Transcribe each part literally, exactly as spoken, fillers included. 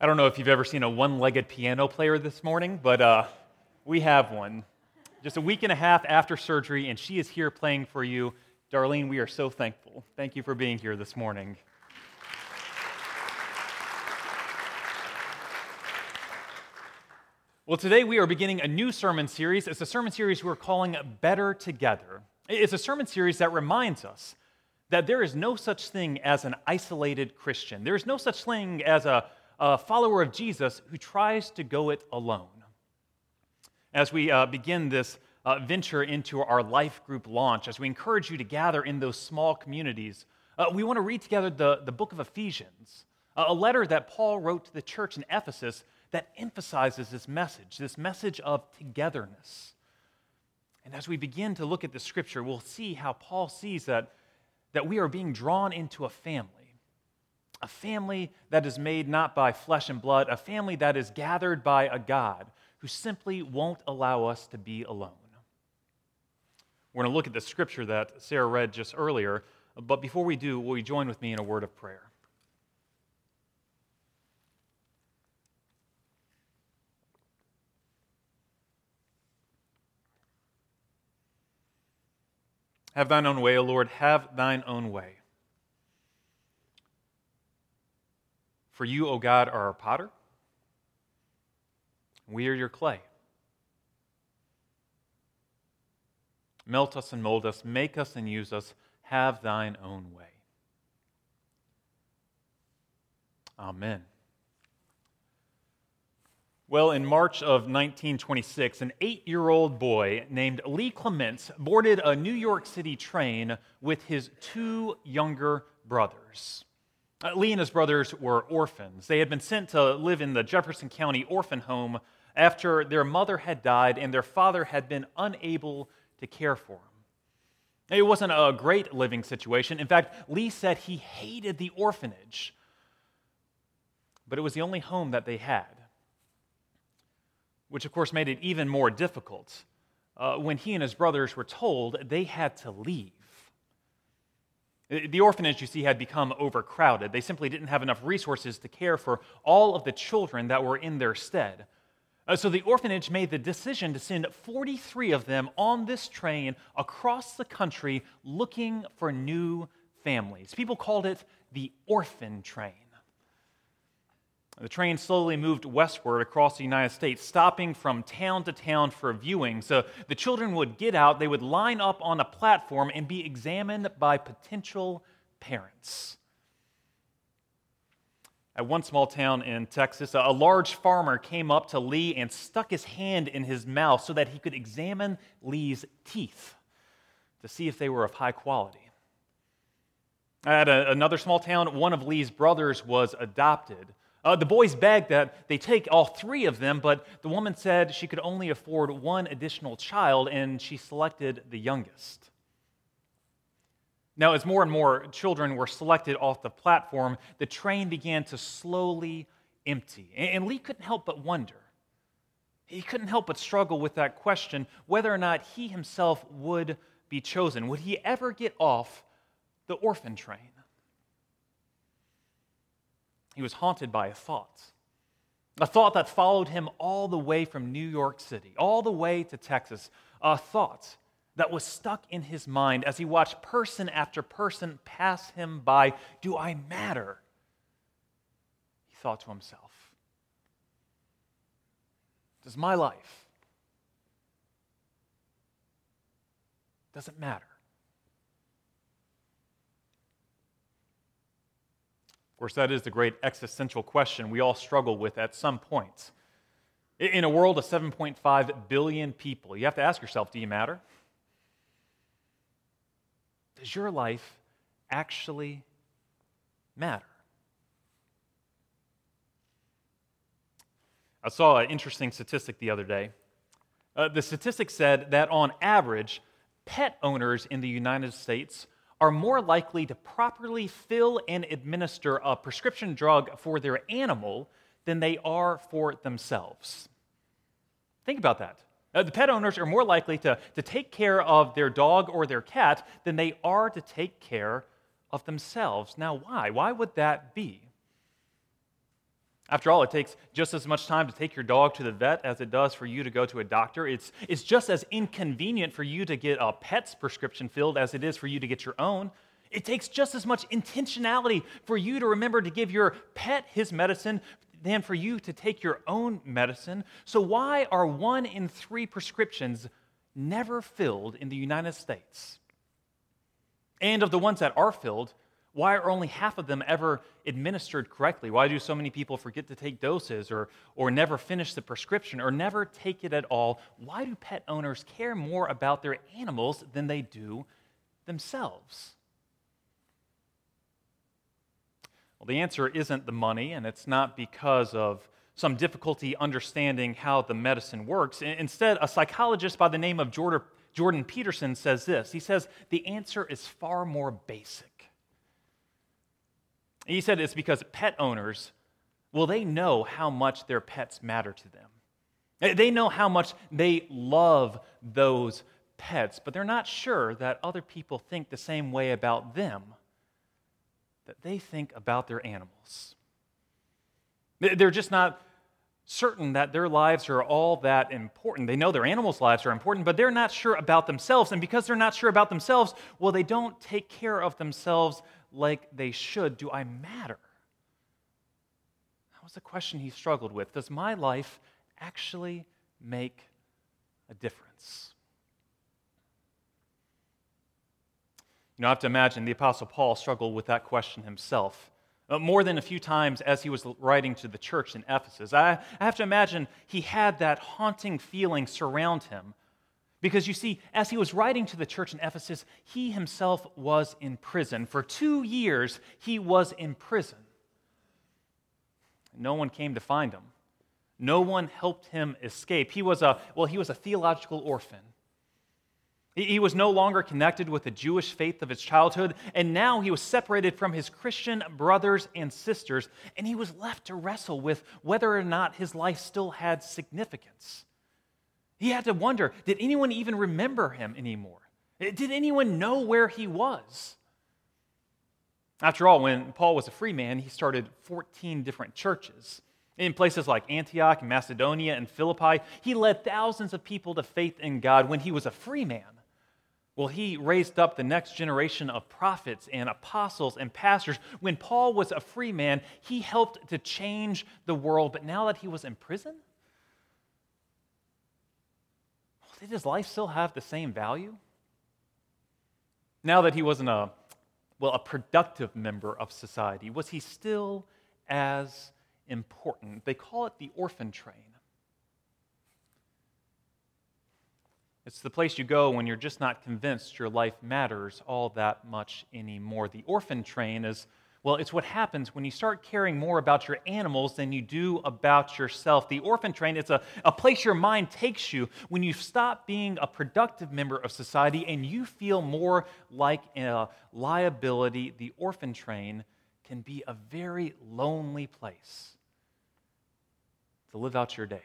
I don't know if you've ever seen a one-legged piano player this morning, but uh, we have one. Just a week and a half after surgery, and she is here playing for you. Darlene, we are so thankful. Thank you for being here this morning. Well, today we are beginning a new sermon series. It's a sermon series we're calling Better Together. It's a sermon series that reminds us that there is no such thing as an isolated Christian. There is no such thing as a, a follower of Jesus who tries to go it alone. As we uh, begin this uh, venture into our life group launch, as we encourage you to gather in those small communities, uh, we want to read together the, the book of Ephesians, uh, a letter that Paul wrote to the church in Ephesus that emphasizes this message, this message of togetherness. And as we begin to look at the scripture, we'll see how Paul sees that, that we are being drawn into a family, a family that is made not by flesh and blood, a family that is gathered by a God who simply won't allow us to be alone. We're going to look at the scripture that Sarah read just earlier, but before we do, will you join with me in a word of prayer? Have thine own way, O Lord, have thine own way. For you, O God, are our potter. We are your clay. Melt us and mold us, make us and use us, have thine own way. Amen. Well, in March of nineteen twenty-six, an eight-year-old boy named Lee Clements boarded a New York City train with his two younger brothers. Uh, Lee and his brothers were orphans. They had been sent to live in the Jefferson County orphan home after their mother had died and their father had been unable to care for them. It wasn't a great living situation. In fact, Lee said he hated the orphanage, but it was the only home that they had, which of course made it even more difficult uh, when he and his brothers were told they had to leave. The orphanage, you see, had become overcrowded. They simply didn't have enough resources to care for all of the children that were in their stead. Uh, so the orphanage made the decision to send forty-three of them on this train across the country looking for new families. People called it the orphan train. The train slowly moved westward across the United States, stopping from town to town for viewing. So the children would get out, they would line up on a platform and be examined by potential parents. At one small town in Texas, a large farmer came up to Lee and stuck his hand in his mouth so that he could examine Lee's teeth to see if they were of high quality. At a, another small town, one of Lee's brothers was adopted. Uh, the boys begged that they take all three of them, but the woman said she could only afford one additional child, and she selected the youngest. Now, as more and more children were selected off the platform, the train began to slowly empty. And Lee couldn't help but wonder. He couldn't help but struggle with that question, whether or not he himself would be chosen. Would he ever get off the orphan train? He was haunted by a thought, a thought that followed him all the way from New York City, all the way to Texas, a thought that was stuck in his mind as he watched person after person pass him by. Do I matter? He thought to himself. Does my life, does it matter? Of course, that is the great existential question we all struggle with at some point. In a world of seven point five billion people, you have to ask yourself, do you matter? Does your life actually matter? I saw an interesting statistic the other day. Uh, the statistic said that on average, pet owners in the United States are more likely to properly fill and administer a prescription drug for their animal than they are for themselves. Think about that. Uh, the pet owners are more likely to, to take care of their dog or their cat than they are to take care of themselves. Now, why? Why would that be? After all, it takes just as much time to take your dog to the vet as it does for you to go to a doctor. It's, it's just as inconvenient for you to get a pet's prescription filled as it is for you to get your own. It takes just as much intentionality for you to remember to give your pet his medicine than for you to take your own medicine. So why are one in three prescriptions never filled in the United States? And of the ones that are filled, why are only half of them ever administered correctly? Why do so many people forget to take doses or, or never finish the prescription or never take it at all? Why do pet owners care more about their animals than they do themselves? Well, the answer isn't the money, and it's not because of some difficulty understanding how the medicine works. Instead, a psychologist by the name of Jordan Peterson says this. He says, the answer is far more basic. He said it's because pet owners, well, they know how much their pets matter to them. They know how much they love those pets, but they're not sure that other people think the same way about them that they think about their animals. They're just not certain that their lives are all that important. They know their animals' lives are important, but they're not sure about themselves. And because they're not sure about themselves, well, they don't take care of themselves like they should. Do I matter? That was the question he struggled with. Does my life actually make a difference? You know, I have to imagine the Apostle Paul struggled with that question himself. Uh, more than a few times as he was writing to the church in Ephesus. I, I have to imagine he had that haunting feeling surround him. Because you see, as he was writing to the church in Ephesus, he himself was in prison. For two years, he was in prison. No one came to find him. No one helped him escape. He was a, well, he was a theological orphan. He was no longer connected with the Jewish faith of his childhood, and now he was separated from his Christian brothers and sisters, and he was left to wrestle with whether or not his life still had significance. He had to wonder, did anyone even remember him anymore? Did anyone know where he was? After all, when Paul was a free man, he started fourteen different churches. In places like Antioch, Macedonia, and Philippi, he led thousands of people to faith in God when he was a free man. Well, he raised up the next generation of prophets and apostles and pastors. When Paul was a free man, he helped to change the world. But now that he was in prison, did his life still have the same value? Now that he wasn't a, well, a productive member of society, was he still as important? They call it the orphan train. It's the place you go when you're just not convinced your life matters all that much anymore. The orphan train is, well, it's what happens when you start caring more about your animals than you do about yourself. The orphan train, it's a, a place your mind takes you when you stop being a productive member of society and you feel more like a liability. The orphan train can be a very lonely place to live out your days.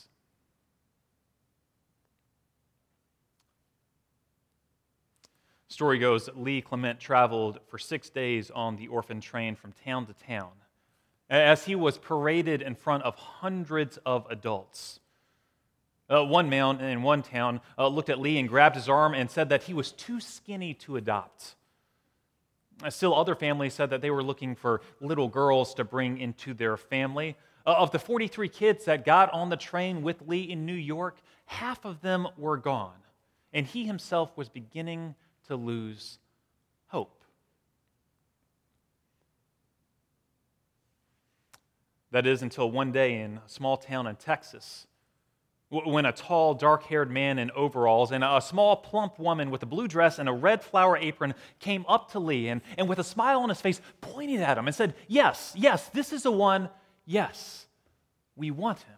Story goes that Lee Clement traveled for six days on the orphan train from town to town as he was paraded in front of hundreds of adults. Uh, one man in one town uh, looked at Lee and grabbed his arm and said that he was too skinny to adopt. Uh, still, other families said that they were looking for little girls to bring into their family. Uh, of the forty-three kids that got on the train with Lee in New York, half of them were gone, and he himself was beginning to lose hope. That is until one day in a small town in Texas, when a tall, dark-haired man in overalls and a small, plump woman with a blue dress and a red flower apron came up to Lee and, and with a smile on his face pointed at him and said, "Yes, yes, this is the one. Yes, we want him."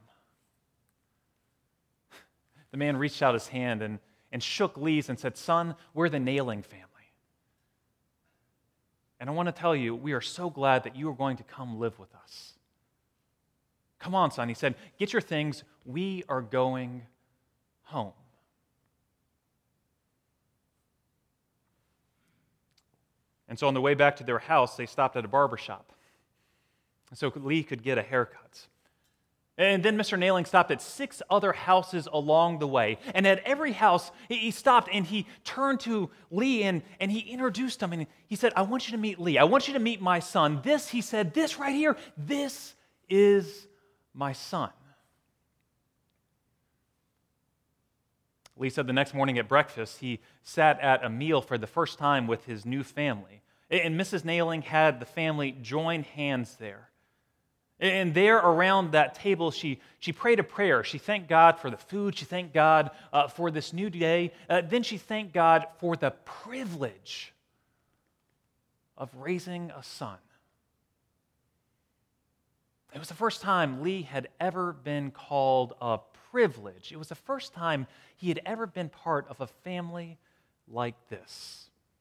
The man reached out his hand and and shook Lee's and said, "Son, we're the Nailing family. And I want to tell you, we are so glad that you are going to come live with us. Come on, son," he said, "get your things. We are going home." And so on the way back to their house, they stopped at a barber shop. so Lee could get a haircut. And then Mister Nailing stopped at six other houses along the way. And at every house, he stopped and he turned to Lee and, and he introduced him. And he said, I want you to meet Lee. I want you to meet my son. This, he said, this right here, this is my son. Lee said the next morning at breakfast, he sat at a meal for the first time with his new family. And Missus Nailing had the family join hands there. And there around that table, she, she prayed a prayer. She thanked God for the food. She thanked God uh, for this new day. Uh, then she thanked God for the privilege of raising a son. It was the first time Lee had ever been called a privilege. It was the first time he had ever been part of a family like this.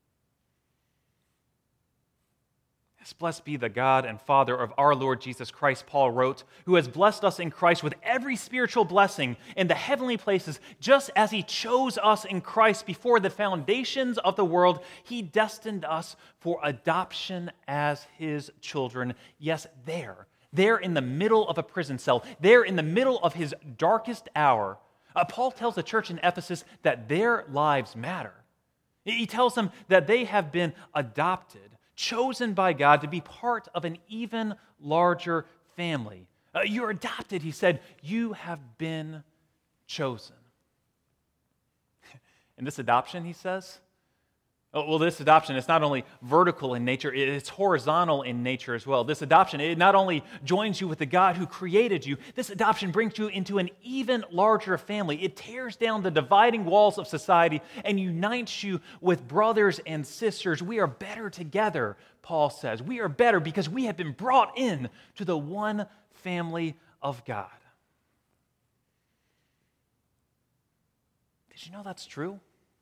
Blessed be the God and Father of our Lord Jesus Christ, Paul wrote, who has blessed us in Christ with every spiritual blessing in the heavenly places, just as he chose us in Christ before the foundations of the world. He destined us for adoption as his children. Yes, there, there in the middle of a prison cell, there in the middle of his darkest hour, uh, Paul tells the church in Ephesus that their lives matter. He tells them that they have been adopted, chosen by God to be part of an even larger family. Uh, you're adopted, he said. You have been chosen. And this adoption, he says, oh, well, this adoption is not only vertical in nature, it's horizontal in nature as well. This adoption, it not only joins you with the God who created you, this adoption brings you into an even larger family. It tears down the dividing walls of society and unites you with brothers and sisters. We are better together, Paul says. We are better because we have been brought in to the one family of God. Did you know that's true?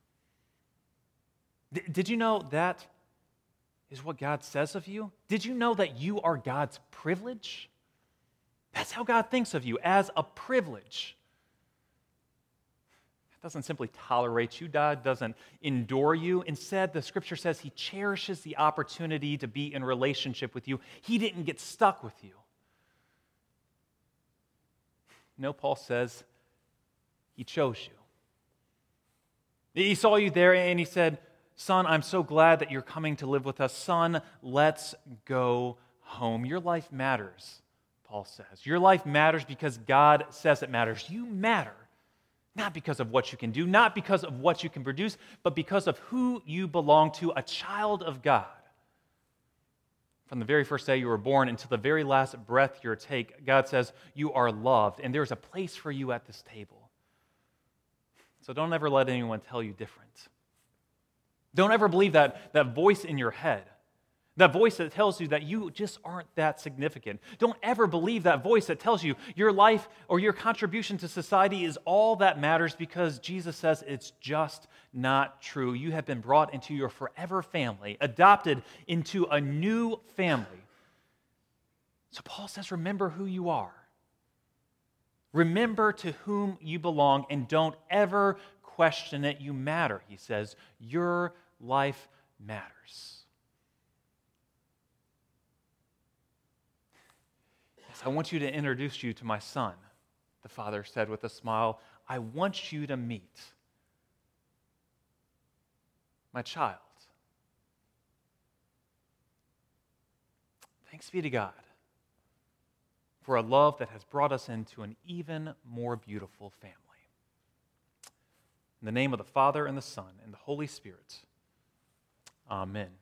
Did you know that is what God says of you? Did you know that you are God's privilege? That's how God thinks of you, as a privilege. He doesn't simply tolerate you. God doesn't endure you. Instead, the scripture says he cherishes the opportunity to be in relationship with you. He didn't get stuck with you. No, Paul says he chose you. He saw you there and he said, son, I'm so glad that you're coming to live with us. Son, let's go home. Your life matters, Paul says. Your life matters because God says it matters. You matter, not because of what you can do, not because of what you can produce, but because of who you belong to, a child of God. From the very first day you were born until the very last breath you take, God says you are loved, and there's a place for you at this table. So don't ever let anyone tell you different. Don't ever believe that, that voice in your head, that voice that tells you that you just aren't that significant. Don't ever believe that voice that tells you your life or your contribution to society is all that matters, because Jesus says it's just not true. You have been brought into your forever family, adopted into a new family. So Paul says, remember who you are. Remember to whom you belong, and don't ever question it. You matter, he says. Your life matters. Yes, I want you to introduce you to my son, the father said with a smile. I want you to meet my child. Thanks be to God for a love that has brought us into an even more beautiful family. In the name of the Father, and the Son, and the Holy Spirit. Amen.